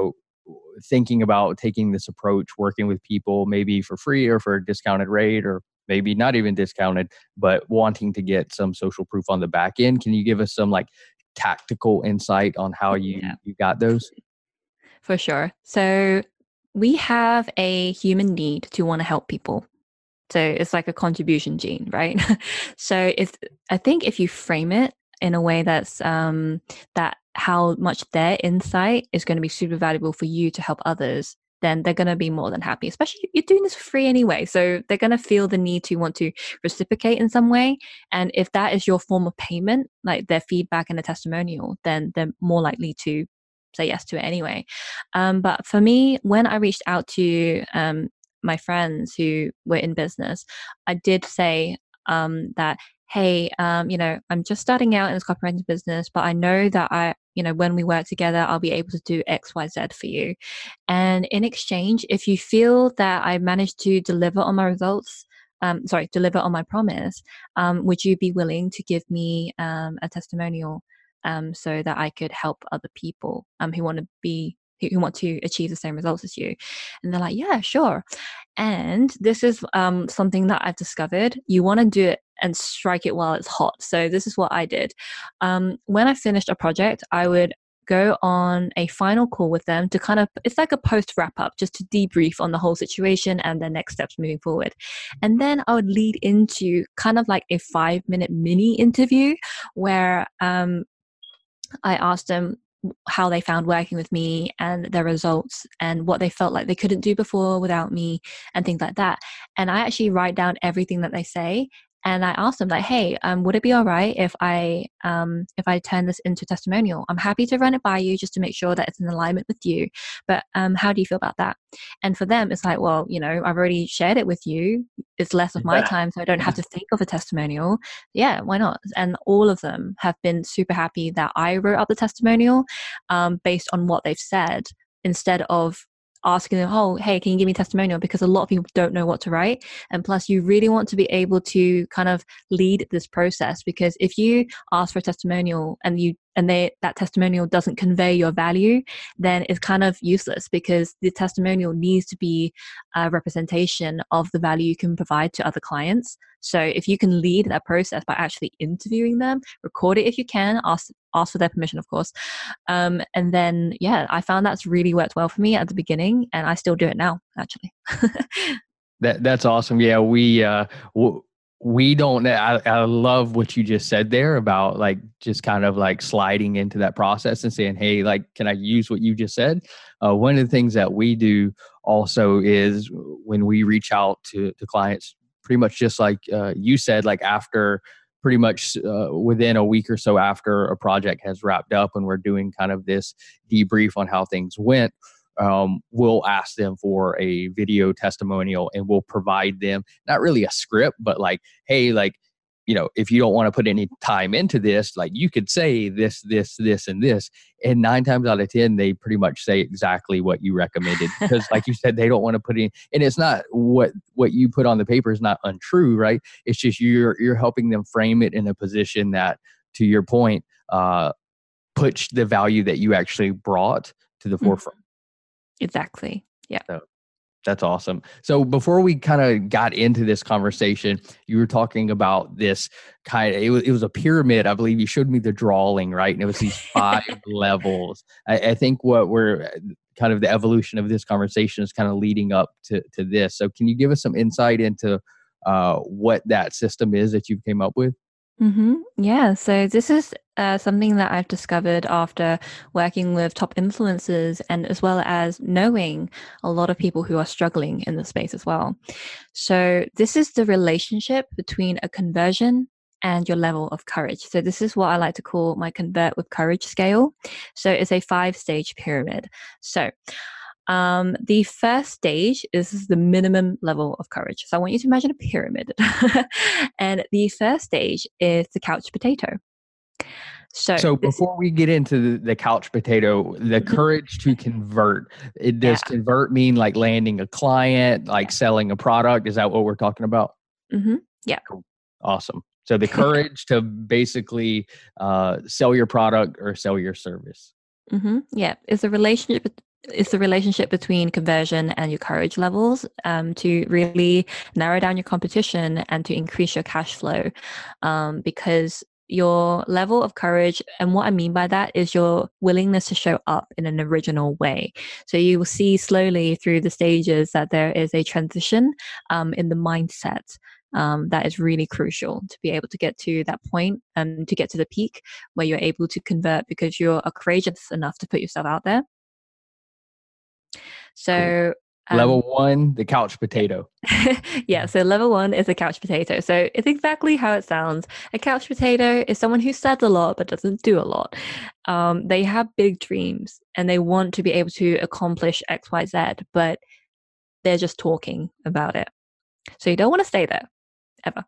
thinking about taking this approach, working with people maybe for free or for a discounted rate, or maybe not even discounted, but wanting to get some social proof on the back end. Can you give us some like tactical insight on how Yeah, you got those? for sure. So we have a human need to want to help people. So it's like a contribution gene, right? So if I think if you frame it in a way that's that how much their insight is going to be super valuable for you to help others, then they're going to be more than happy. Especially you're doing this for free anyway, so they're going to feel the need to want to reciprocate in some way. And if that is your form of payment, like their feedback and a testimonial, then they're more likely to say yes to it anyway. But for me, when I reached out to my friends who were in business, I did say that, hey, I'm just starting out in this copywriting business, but I know that when we work together, I'll be able to do X, Y, Z for you. And in exchange, if you feel that I managed to deliver on my results, deliver on my promise, would you be willing to give me a testimonial so that I could help other people who want to who want to achieve the same results as you? And they're like, yeah, sure. And this is something that I've discovered. You want to do it and strike it while it's hot. So this is what I did. When I finished a project, I would go on a final call with them to it's like a post wrap up, just to debrief on the whole situation and the next steps moving forward. And then I would lead into kind of like a 5-minute mini interview where I asked them how they found working with me and their results and what they felt like they couldn't do before without me and things like that. And I actually write down everything that they say. And I asked them like, hey, would it be all right if I turn this into testimonial? I'm happy to run it by you just to make sure that it's in alignment with you. But how do you feel about that? And for them, it's like, well, I've already shared it with you. It's less of my time, so I don't have to think of a testimonial. Yeah, why not? And all of them have been super happy that I wrote up the testimonial based on what they've said, instead of asking them, oh, hey, can you give me a testimonial? Because a lot of people don't know what to write. And plus, you really want to be able to kind of lead this process, because if you ask for a testimonial and that testimonial doesn't convey your value, then it's kind of useless, because the testimonial needs to be a representation of the value you can provide to other clients. So if you can lead that process by actually interviewing them, record it if you can, ask for their permission, of course. And then, yeah, I found that's really worked well for me at the beginning, and I still do it now, actually. That's awesome. Yeah, we don't. I love what you just said there about like just kind of like sliding into that process and saying, hey, like, can I use what you just said? One of the things that we do also is when we reach out to clients, pretty much just like you said, like after pretty much within a week or so after a project has wrapped up and we're doing kind of this debrief on how things went, we'll ask them for a video testimonial, and we'll provide them not really a script, but like, hey, like, if you don't want to put any time into this, like you could say this, this, this, and this. And 9 times out of 10, they pretty much say exactly what you recommended, because like you said, they don't want to put in, and it's not what you put on the paper is not untrue, right? It's just you're helping them frame it in a position that, to your point, puts the value that you actually brought to the forefront. Exactly. Yeah. So that's awesome. So before we kind of got into this conversation, you were talking about this it was a pyramid. I believe you showed me the drawing, right? And it was these 5 levels. I think what we're kind of the evolution of this conversation is kind of leading up to this. So can you give us some insight into what that system is that you came up with? Yeah, so this is something that I've discovered after working with top influencers, and as well as knowing a lot of people who are struggling in the space as well. So this is the relationship between a conversion and your level of courage. So this is what I like to call my convert with courage scale. So it's a 5-stage pyramid. So the first stage is the minimum level of courage. So I want you to imagine a pyramid. And the first stage is the couch potato. So before we get into the couch potato, the courage to convert, does convert mean like landing a client, like selling a product? Is that what we're talking about? Yeah. Cool. Awesome. So the courage to basically sell your product or sell your service. Yeah. It's a relationship it's the relationship between conversion and your courage levels, to really narrow down your competition and to increase your cash flow, because your level of courage, and what I mean by that is your willingness to show up in an original way. So you will see slowly through the stages that there is a transition, in the mindset, that is really crucial to be able to get to that point, to get to the peak where you're able to convert because you're courageous enough to put yourself out there. Cool. So, Level 1, the couch yeah. potato. Yeah, so level 1 is a couch potato. So it's exactly how it sounds. A couch potato is someone who says a lot but doesn't do a lot. They have big dreams and they want to be able to accomplish X, Y, Z, but they're just talking about it. So you don't want to stay there ever.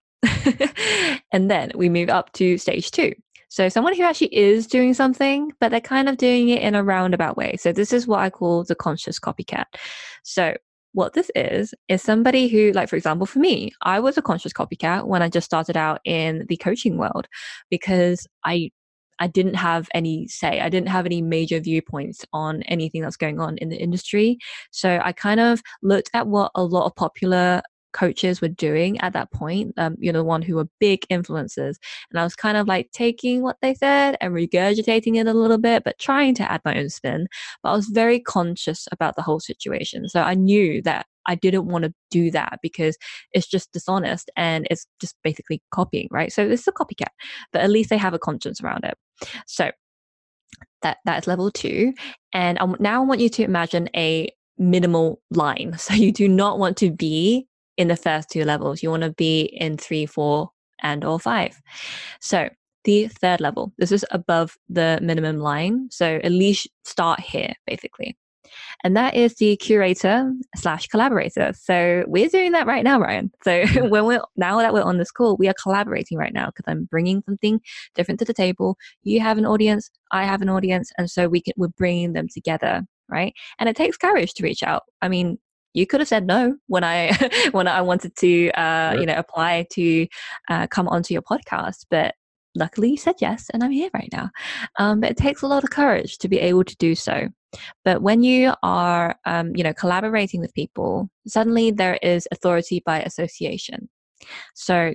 And then we move up to stage 2. So someone who actually is doing something, but they're kind of doing it in a roundabout way. So this is what I call the conscious copycat. So what this is somebody who, like, for example, for me, I was a conscious copycat when I just started out in the coaching world, because I didn't have any say. I didn't have any major viewpoints on anything that's going on in the industry. So I kind of looked at what a lot of popular coaches were doing at that point, the one who were big influencers. And I was kind of like taking what they said and regurgitating it a little bit, but trying to add my own spin. But I was very conscious about the whole situation. So I knew that I didn't want to do that because it's just dishonest and it's just basically copying, right? So this is a copycat, but at least they have a conscience around it. So that is level 2. And now I want you to imagine a minimal line. So you do not want to be in the first 2 levels. You want to be in 3, 4, and or 5. So the third level, this is above the minimum line. So at least start here, basically. And that is the curator / collaborator. So we're doing that right now, Ryan. So now that we're on this call, we are collaborating right now because I'm bringing something different to the table. You have an audience, I have an audience, and so we're bringing them together, right? And it takes courage to reach out. I mean, you could have said no when I when I wanted to apply to come onto your podcast, but luckily you said yes, and I'm here right now. But it takes a lot of courage to be able to do so. But when you are, collaborating with people, suddenly there is authority by association. So,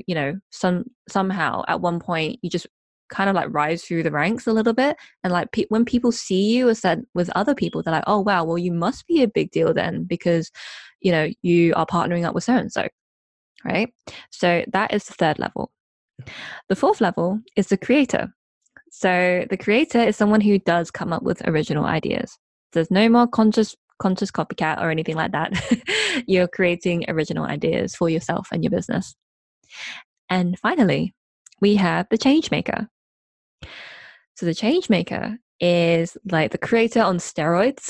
somehow at one point you just kind of like rise through the ranks a little bit. And like when people see you with other people, they're like, oh, wow, well, you must be a big deal then because, you are partnering up with so-and-so, right? So that is the third level. The fourth level is the creator. So the creator is someone who does come up with original ideas. There's no more conscious copycat or anything like that. You're creating original ideas for yourself and your business. And finally, we have the change maker. So the change maker is like the creator on steroids.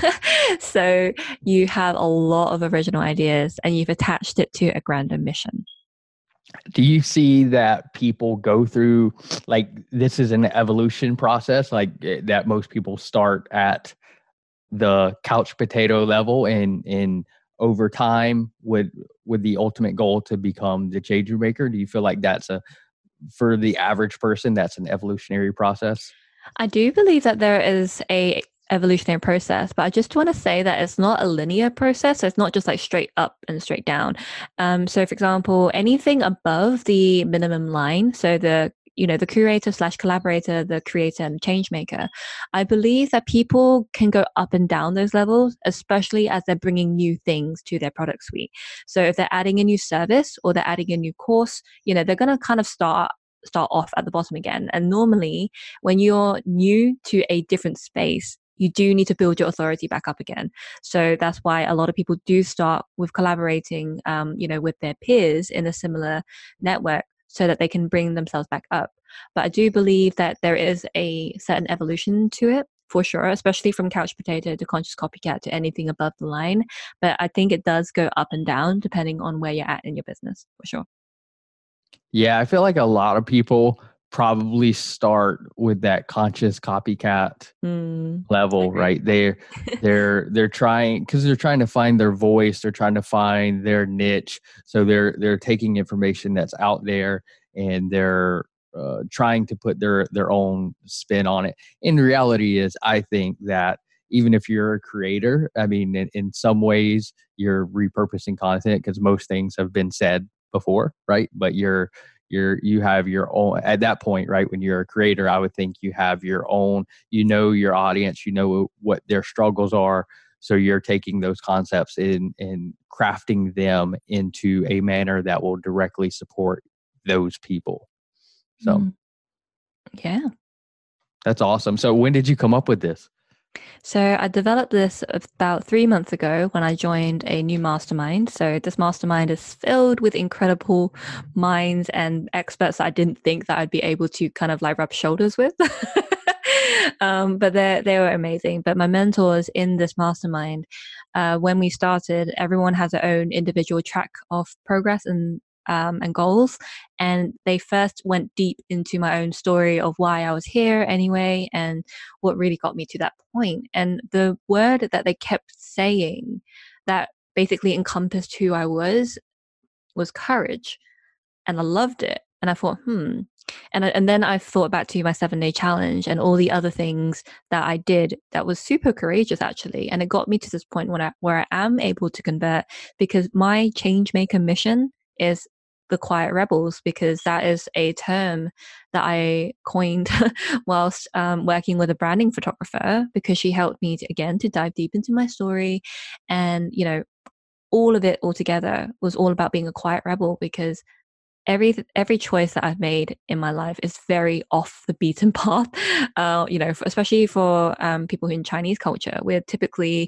So you have a lot of original ideas and you've attached it to a grander mission. Do you see that people go through, like, this is an evolution process, like that most people start at the couch potato level and over time with the ultimate goal to become the change maker? Do you feel like for the average person, that's an evolutionary process? I do believe that there is a evolutionary process, but I just want to say that it's not a linear process. So it's not just like straight up and straight down. So for example, anything above the minimum line, so the curator / collaborator, the creator and change maker, I believe that people can go up and down those levels, especially as they're bringing new things to their product suite. So if they're adding a new service or they're adding a new course, they're going to kind of start off at the bottom again. And normally when you're new to a different space, you do need to build your authority back up again. So that's why a lot of people do start with collaborating, with their peers in a similar network so that they can bring themselves back up. But I do believe that there is a certain evolution to it, for sure, especially from couch potato to conscious copycat to anything above the line. But I think it does go up and down depending on where you're at in your business, for sure. Yeah, I feel like a lot of people probably start with that conscious copycat level, right? They're trying, because they're trying to find their voice, they're trying to find their niche. So they're taking information that's out there and they're trying to put their own spin on it. And the reality is, I think that even if you're a creator. I mean, in some ways, you're repurposing content because most things have been said before, right? But you have your own at that point, right? When you're a creator, I would think you have your own, you know, your audience, you know what their struggles are. So you're taking those concepts and crafting them into a manner that will directly support those people. So Yeah. that's awesome. So when did you come up with this? So I developed this about 3 months ago when I joined a new mastermind. So this mastermind is filled with incredible minds and experts that I didn't think that I'd be able to kind of like rub shoulders with. But they were amazing. But my mentors in this mastermind, when we started, everyone has their own individual track of progress and goals. And they first went deep into my own story of why I was here anyway, and what really got me to that point. And the word that they kept saying that basically encompassed who I was courage. And I loved it. And I thought, And then I thought back to my 7-day challenge and all the other things that I did that was super courageous, actually. And it got me to this point where I am able to convert, because my change maker mission is the quiet rebels, because that is a term that I coined whilst working with a branding photographer, because she helped me to dive deep into my story. And, all of it all together was all about being a quiet rebel, because every choice that I've made in my life is very off the beaten path. Especially for people in Chinese culture, we're typically,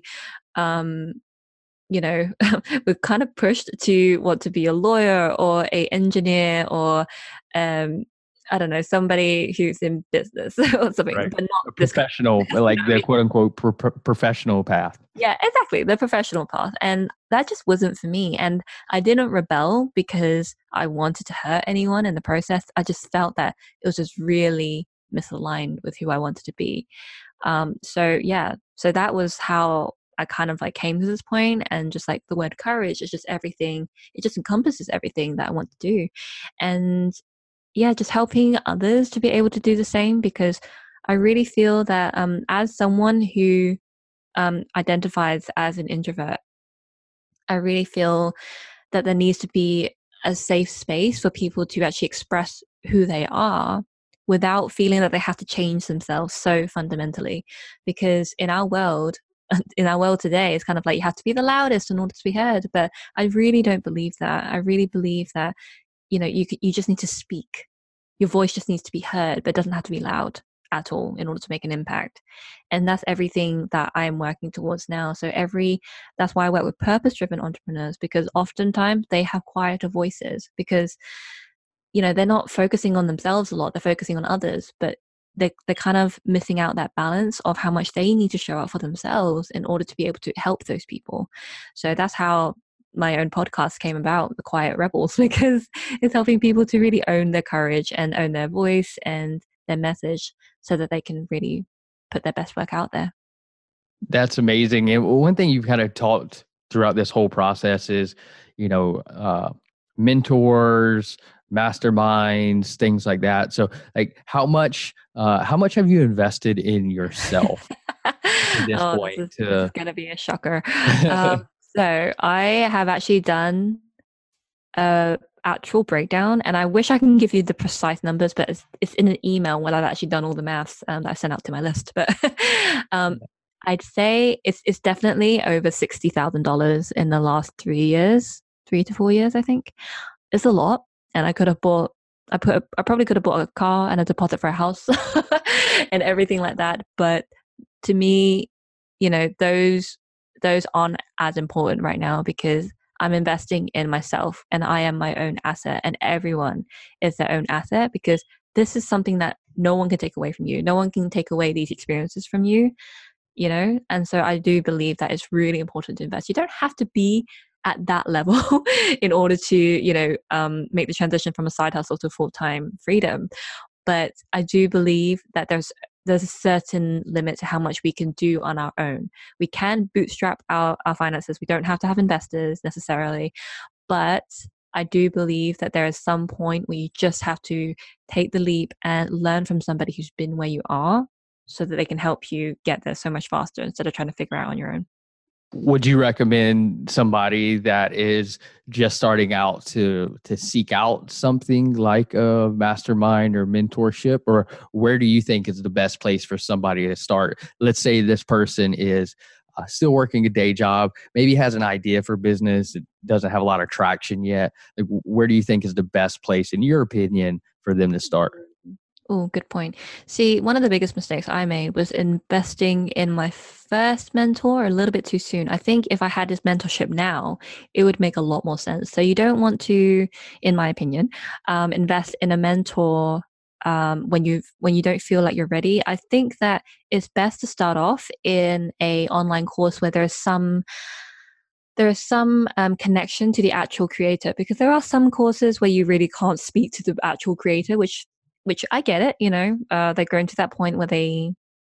we're kind of pushed to want to be a lawyer or a engineer or I don't know, somebody who's in business or something, Right. but not A this kind professional, of like the business. quote unquote professional path. Yeah, exactly. The professional path. And that just wasn't for me. And I didn't rebel because I wanted to hurt anyone in the process. I just felt that it was just really misaligned with who I wanted to be. So that was how I kind of like came to this point. And just like the word courage is just everything. It just encompasses everything that I want to do. And yeah, just helping others to be able to do the same, because I really feel that as someone who identifies as an introvert, I really feel that there needs to be a safe space for people to actually express who they are without feeling that they have to change themselves so fundamentally. Because in our world today, it's kind of like you have to be the loudest in order to be heard. But I really don't believe that. I really believe that, you just need to speak. Your voice just needs to be heard, but it doesn't have to be loud at all in order to make an impact. And that's everything that I'm working towards now. That's why I work with purpose-driven entrepreneurs, because oftentimes they have quieter voices, because they're not focusing on themselves a lot, they're focusing on others, but they're kind of missing out that balance of how much they need to show up for themselves in order to be able to help those people. So that's how my own podcast came about, The Quiet Rebels, because it's helping people to really own their courage and own their voice and their message, so that they can really put their best work out there. That's amazing. And one thing you've kind of taught throughout this whole process is, mentors, masterminds, things like that. So, like, how much have you invested in yourself to this Oh, point? this is going to be a shocker. So I have actually done a actual breakdown, and I wish I can give you the precise numbers, but it's in an email when I've actually done all the maths that I sent out to my list. But I'd say it's definitely over $60,000 in the last 3 years, 3 to 4 years, I think. It's a lot, and I probably could have bought a car and a deposit for a house and everything like that. But to me, those aren't as important right now, because I'm investing in myself and I am my own asset, and everyone is their own asset, because this is something that no one can take away from you. No one can take away these experiences from you, And so I do believe that it's really important to invest. You don't have to be at that level in order to, make the transition from a side hustle to full-time freedom. But I do believe that there's a certain limit to how much we can do on our own. We can bootstrap our finances. We don't have to have investors necessarily. But I do believe that there is some point where you just have to take the leap and learn from somebody who's been where you are, so that they can help you get there so much faster instead of trying to figure out on your own. Would you recommend somebody that is just starting out to seek out something like a mastermind or mentorship, or where do you think is the best place for somebody to start? Let's say this person is still working a day job, maybe has an idea for business, it doesn't have a lot of traction yet. Like, where do you think is the best place, in your opinion, for them to start? Oh, good point. See, one of the biggest mistakes I made was investing in my first mentor a little bit too soon. I think if I had this mentorship now, it would make a lot more sense. So you don't want to, in my opinion, invest in a mentor when you don't feel like you're ready. I think that it's best to start off in a online course where there is some connection to the actual creator, because there are some courses where you really can't speak to the actual creator, which I get it. They're growing to that point where they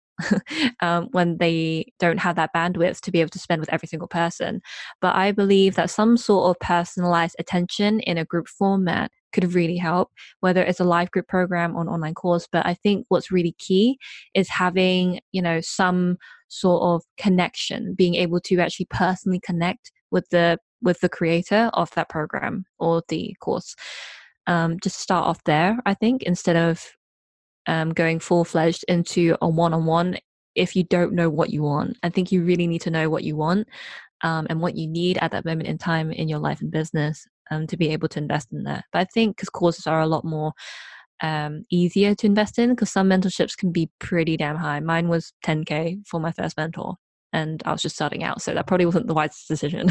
when they don't have that bandwidth to be able to spend with every single person. But I believe that some sort of personalized attention in a group format could really help, whether it's a live group program or an online course. But I think what's really key is having, some sort of connection, being able to actually personally connect with the creator of that program or the course. Just start off there, I think, instead of going full-fledged into a one-on-one if you don't know what you want. I think you really need to know what you want and what you need at that moment in time in your life and business to be able to invest in that. But I think because courses are a lot more easier to invest in, because some mentorships can be pretty damn high. Mine was 10K for my first mentor, and I was just starting out, so that probably wasn't the wisest decision.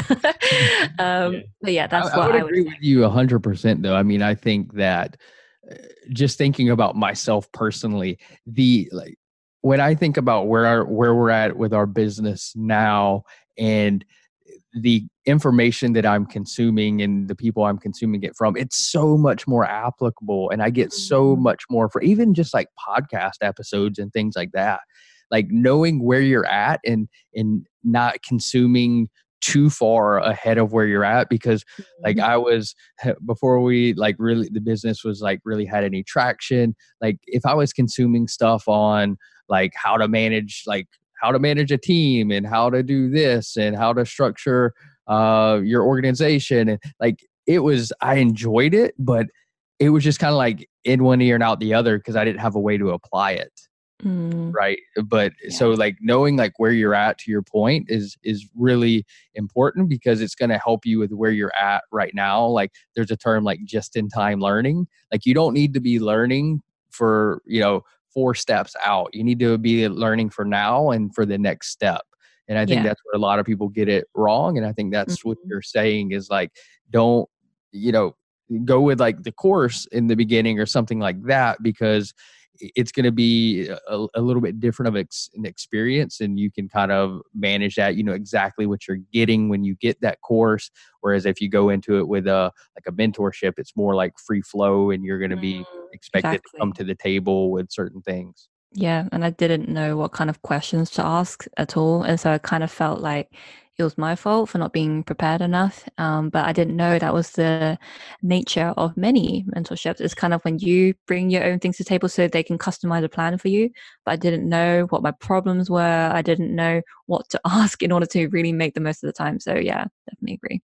But yeah, that's I what would I would agree say. with you 100%, though. I mean, I think that just thinking about myself personally, when I think about where we're at with our business now, and the information that I'm consuming and the people I'm consuming it from, it's so much more applicable, and I get so Mm, much more for even just like podcast episodes and things like that. Like, knowing where you're at and not consuming too far ahead of where you're at, because like mm, I was before we like really the business was like really had any traction. Like, if I was consuming stuff on like how to manage a team and how to do this and how to structure your organization, and like I enjoyed it, but it was just kind of like in one ear and out the other because I didn't have a way to apply it. mm, Right. But so yeah. like knowing like where you're at, to your point, is really important, because it's going to help you with where you're at right now. Like, there's a term like just in time learning. Like, you don't need to be learning for, 4 steps out. You need to be learning for now and for the next step. And I think Yeah. that's where a lot of people get it wrong. And I think that's what Mhm. you're saying is like, don't, you know, go with like the course in the beginning or something like that, because it's going to be a little bit different of an experience, and you can kind of manage that. You know exactly what you're getting when you get that course, whereas if you go into it with a mentorship, it's more like free flow, and you're going to be expected to come Exactly. to the table with certain things. Yeah, and I didn't know what kind of questions to ask at all, and so I kind of felt like it was my fault for not being prepared enough. But I didn't know that was the nature of many mentorships. It's kind of when you bring your own things to the table so they can customize a plan for you. But I didn't know what my problems were. I didn't know what to ask in order to really make the most of the time. So yeah, definitely agree.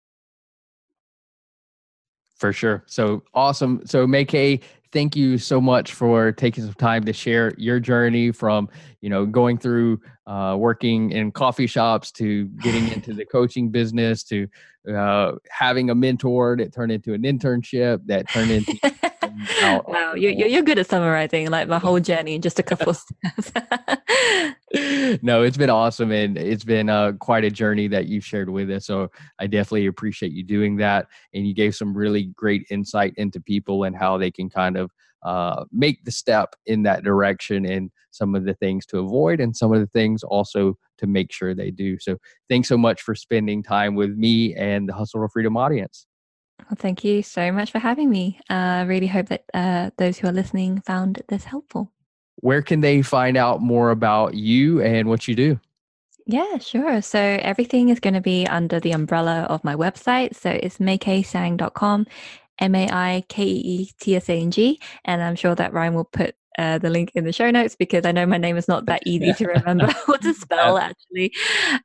For sure. So awesome. So Maykay, thank you so much for taking some time to share your journey from, going through working in coffee shops to getting into the coaching business to having a mentor that turned into an internship that turned into out on Wow, your you're own. you're good at summarizing like my whole journey in just a couple of steps. No, it's been awesome, and it's been quite a journey that you've shared with us. So I definitely appreciate you doing that, and you gave some really great insight into people and how they can kind of make the step in that direction, and some of the things to avoid and some of the things also to make sure they do. So thanks so much for spending time with me and the Hustle to Freedom audience. Well, thank you so much for having me. I really hope that those who are listening found this helpful. Where can they find out more about you and what you do? Yeah, sure. So everything is going to be under the umbrella of my website. So it's maikeesang.com, Maikeetsang. And I'm sure that Ryan will put the link in the show notes because I know my name is not that easy to remember or to spell actually.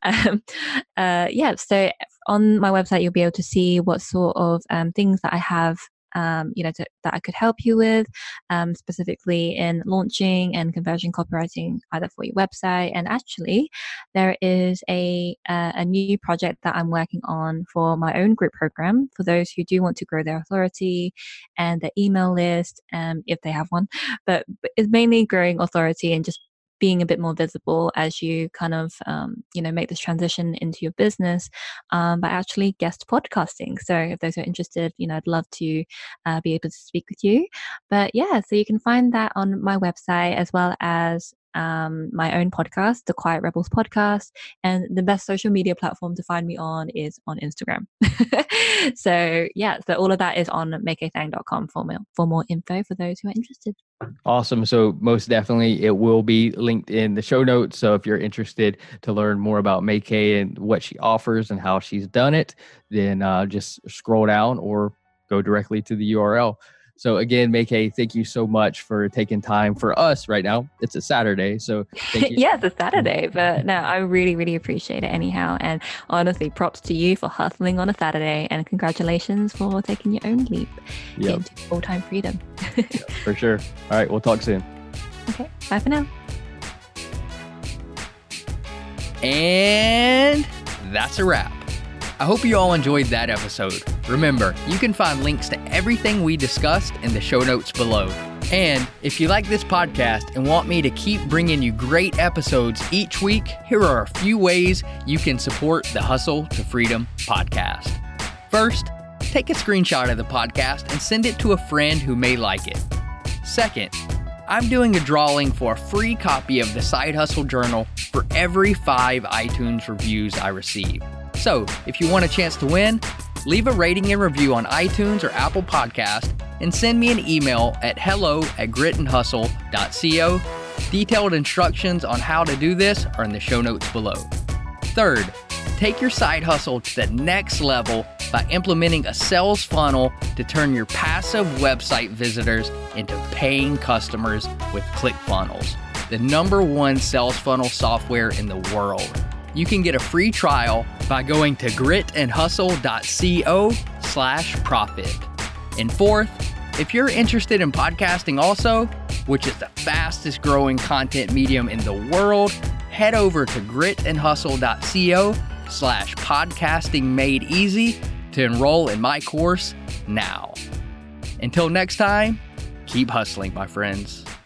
So on my website, you'll be able to see what sort of things that I have that I could help you with, specifically in launching and conversion copywriting, either for your website. And actually, there is a new project that I'm working on for my own group program for those who do want to grow their authority and their email list, if they have one. But it's mainly growing authority and just being a bit more visible as you kind of, make this transition into your business by actually guest podcasting. So if those are interested, I'd love to be able to speak with you. But yeah, so you can find that on my website as well as my own podcast, the Quiet Rebels podcast, and the best social media platform to find me on is on Instagram. So all of that is on makeathang.com for more info for those who are interested. Awesome. So most definitely it will be linked in the show notes. So if you're interested to learn more about Maykay and what she offers and how she's done it, then just scroll down or go directly to the URL. So again, Maykay, thank you so much for taking time for us right now. It's a Saturday, so thank you. Yes, it's Saturday, but no, I really, really appreciate it anyhow. And honestly, props to you for hustling on a Saturday, and congratulations for taking your own leap into full-time freedom. For sure. All right, we'll talk soon. Okay, bye for now. And that's a wrap. I hope you all enjoyed that episode. Remember, you can find links to everything we discussed in the show notes below. And if you like this podcast and want me to keep bringing you great episodes each week, here are a few ways you can support the Hustle to Freedom podcast. First, take a screenshot of the podcast and send it to a friend who may like it. Second, I'm doing a drawing for a free copy of the Side Hustle Journal for every 5 iTunes reviews I receive. So, if you want a chance to win, leave a rating and review on iTunes or Apple Podcast and send me an email at hello@gritandhustle.co. Detailed instructions on how to do this are in the show notes below. Third, take your side hustle to the next level by implementing a sales funnel to turn your passive website visitors into paying customers with ClickFunnels, the #1 sales funnel software in the world. You can get a free trial by going to gritandhustle.co/profit. And fourth, if you're interested in podcasting also, which is the fastest growing content medium in the world, head over to gritandhustle.co/podcasting made easy to enroll in my course now. Until next time, keep hustling, my friends.